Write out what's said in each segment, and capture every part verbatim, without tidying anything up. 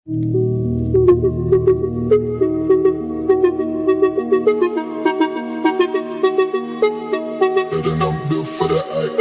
Better not built for the act.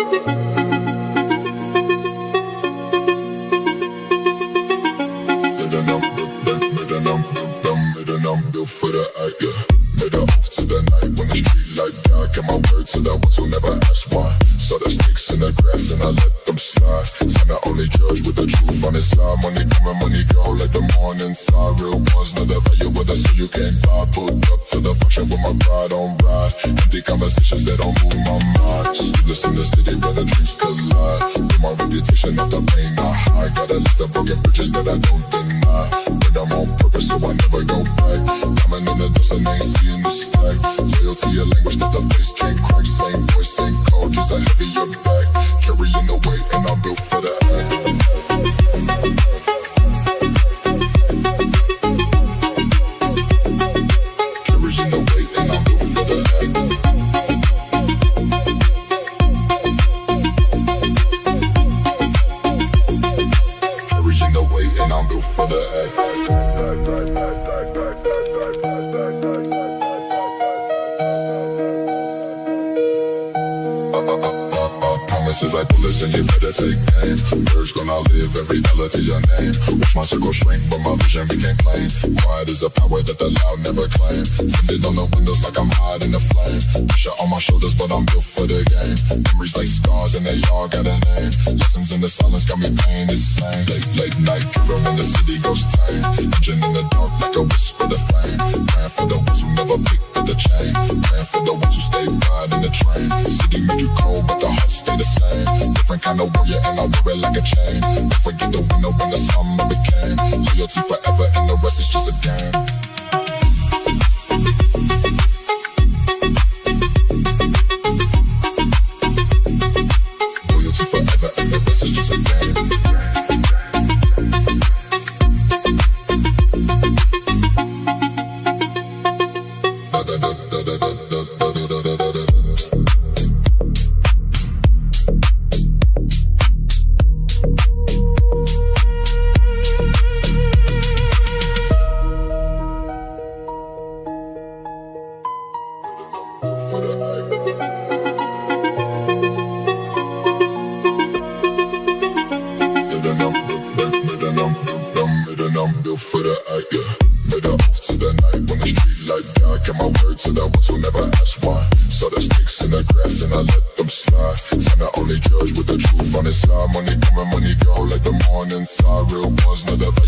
Better not built, better not built, better not built for the act, yeah. Better off to the night when the street light die. Get my word to the ones who never ask why. Saw the snakes in the grass and I let them slide. Time to only judge with the truth on his side. Money come and money go like the morning tide. Real ones know the value with us so you can't buy. Pulled up to the function with my pride on ride. Empty conversations that don't move my mind. Sleepless in the city where the dreams collide. With my reputation of the pain I hide. Got a list of broken bridges that I don't deny. But I'm on purpose so I never go back. Coming in the dust and ain't seeing the stack. Loyal to your language that the face can't crack. Same voice, same code, just a heavier back. Carrying the weight and I'm built for the act. Carrying the weight and I'm built for the act. Carrying the weight and I'm built for the act. Promises I do listen, you better take aim. Words gonna live every dollar to your name. Watch my circle shrink, but my vision became plain. Quiet is a power that the loud never claim. Tinted on the windows like I'm hiding the flame. Pressure on my shoulders, but I'm built for the game. Memories like scars and they all got a name. Lessons in the silence got me paying the same. Late, late night driven when the city goes tame. Engine in the dark like a whisper to flame. Praying for the ones who never picked up the chain. Praying for the ones who stay wide in the train. City make you cold, but the heart stay the same. Different kind of warrior and I wear it like a chain. Don't forget the winner when the summer became. Loyalty forever and the rest is just a game. Loyalty forever and the rest is just a game. Da da da da da da da da da da da. For the act. Better not built, better not built, better not built for the act, yeah. Better off to the night when the street light die. Get my word to the ones who never ask why. Saw the snakes in the grass and I let them slide. Time to only judge with the truth on his side. Money come and money go like the morning tide. Real ones know the value.